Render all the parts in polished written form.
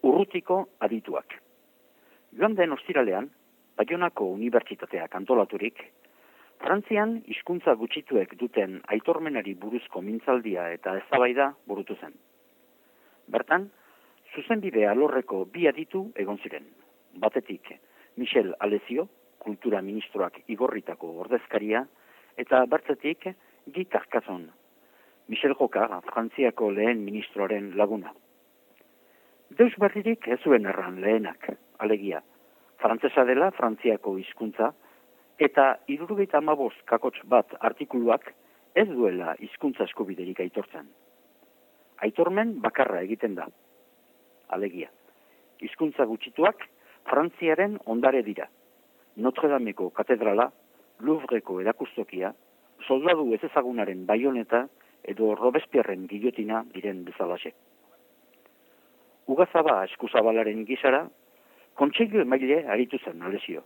urrutiko adituak. Joan den ostiralean, Baionako Unibertsitateak antolaturik, Frantzian hizkuntza gutxituek duten aitormenari buruzko mintzaldia eta eztabaida burutu zen. Bertan, zuzenbide alorreko bi aditu egon ziren. Batetik, Michel Alezio, kultura ministroak igorritako ordezkaria, eta bertzetik, Guy Carcassonne, Michel Rocard, Frantziako lehen ministroaren laguna. Deus berririk ez zuen erran lehenak, alegia, frantsesa dela Frantziako hizkuntza, eta 75 kakots bat artikuluak ez duela hizkuntza eskubiderik aitortzen. Aitormen bakarra egiten da, alegia. Hizkuntza gutxituak Frantziaren ondare dira. Notre Dameko katedrala, Louvreko erakustokia, soldadu ezezagunaren baioneta edo Robespierren gillotina diren bezalaxe. Ugazaba eskuzabalaren gisara, kontseilu emaile aritu zen Alezio.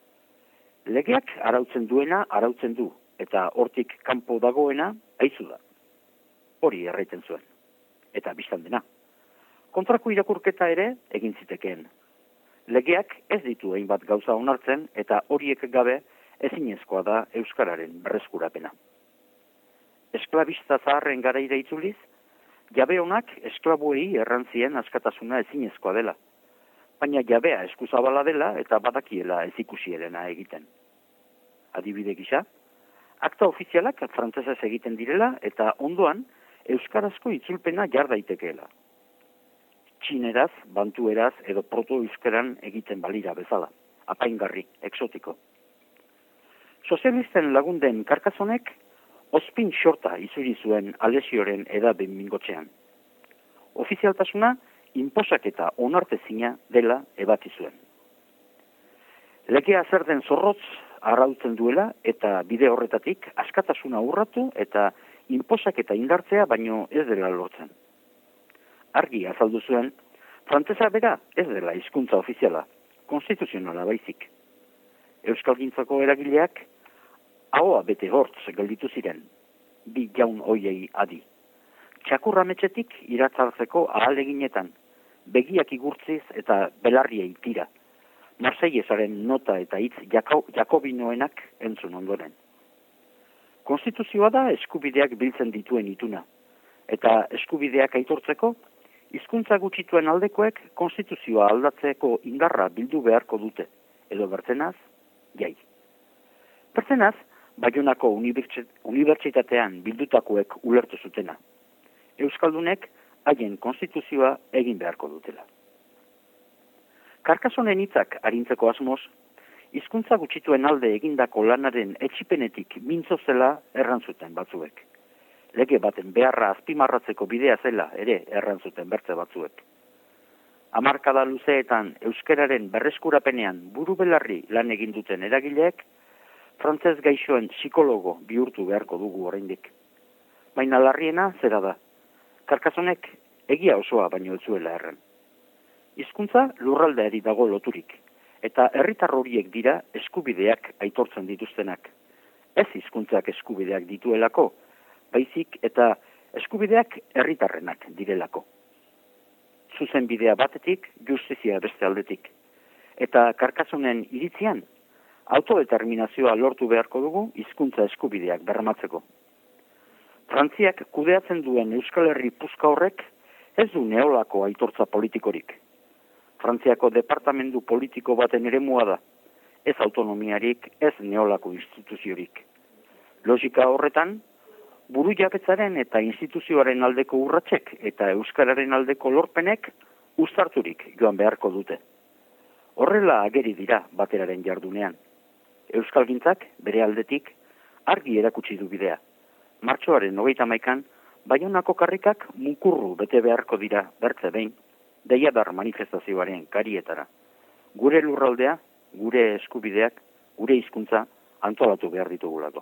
Legeak arautzen duena arautzen du, eta hortik kanpo dagoena aizu da. Hori erraiten zuen. Eta bistan dena. Kontrako irakurketa ere egin zitekeen. Legeak ez ditu hainbat gauza onartzen eta horiek gabe ezinezkoa da euskararen berreskurapena. Esklabista zaharren garaira itzuliz, jabe honak esklabuei errantzien askatasuna ezinezkoa dela. Baina jabea eskuzabala dela eta badakiela ez ikusielena egiten. Adibide gisa, akta ofizialak frantsesez egiten direla eta ondoan euskarazko itzulpena jar daitekeela. Txineraz, bantueraz edo proto-euskeran egiten balira bezala, apaingarri, exotiko. Sozialisten lagunden Carcassonek ospin xorta izuri zuen Alezioren edaben mingotxean. Ofizialtasuna inposaketa onartezina dela ebatzi zuen. Legea zer den zorrotz arrautzen duela eta bide horretatik askatasuna urratu eta inposaketa indartzea baino ez dela lortzen. Argi azaldu zuen, frantsesa bera ez dela hizkuntza ofiziala, konstituzionala baizik. Euskalgintzako eragileak ahoa bete hortz gelditu ziren, bi jaun hoiei adi. Txakurrametxetik iratzartzeko ahaleginetan, begiak igurtziz eta belarriei tira. Marseillesaren nota eta hitz jakobinoenak entzun ondoren. Konstituzioa da eskubideak biltzen dituen ituna, eta eskubideak aitortzeko, hizkuntza gutxituen aldekoek konstituzioa aldatzeko indarra bildu beharko dute, edo bertzenaz, jai. Bertzenaz, Baionako Unibertsitatean bildutakoek ulertu zutena. Euskaldunek haien konstituzioa egin beharko dutela. Carcassonen hitzak arintzeko asmoz, hizkuntza gutxituen alde egindako lanaren etsipenetik mintzo zela errantzuten batzuek. Lege baten beharra azpimarratzeko bidea zela ere errantzuten bertze batzuek. Hamarkada luzeetan euskararen berreskurapenean buru-belarri lan egin duten eragileek, frantses gaixoen psikologo bihurtu beharko dugu oraindik. Baina larriena zera da. Carcassonek egia osoa baino ez zuela erren. Hizkuntza lurraldeari dago loturik, eta herritar horiek dira eskubideak aitortzen dituztenak. Ez hizkuntzak eskubideak dituelako, baizik eta eskubideak herritarrenak direlako. Zuzenbidea batetik, justizia beste aldetik. Eta Carcassonen iritzian, autodeterminazioa lortu beharko dugu hizkuntza eskubideak bermatzeko. Frantziak kudeatzen duen Euskal Herri puska horrek ez du neolako aitortza politikorik. Frantziako departamendu politiko baten eremua da, ez autonomiarik, ez neolako instituziorik. Logika horretan, buru jabetzaren eta instituzioaren aldeko urratsek eta euskararen aldeko lorpenek uztarturik joan beharko dute. Horrela ageri dira bateraren jardunean. Euskalgintzak bere aldetik argi erakutsi du bidea. Martxoaren 31an Baionako karrikak mukurru bete beharko dira bertze behin, deiadar manifestazioaren karietara. Gure lurraldea, gure eskubideak, gure hizkuntza antolatu behar ditugulako.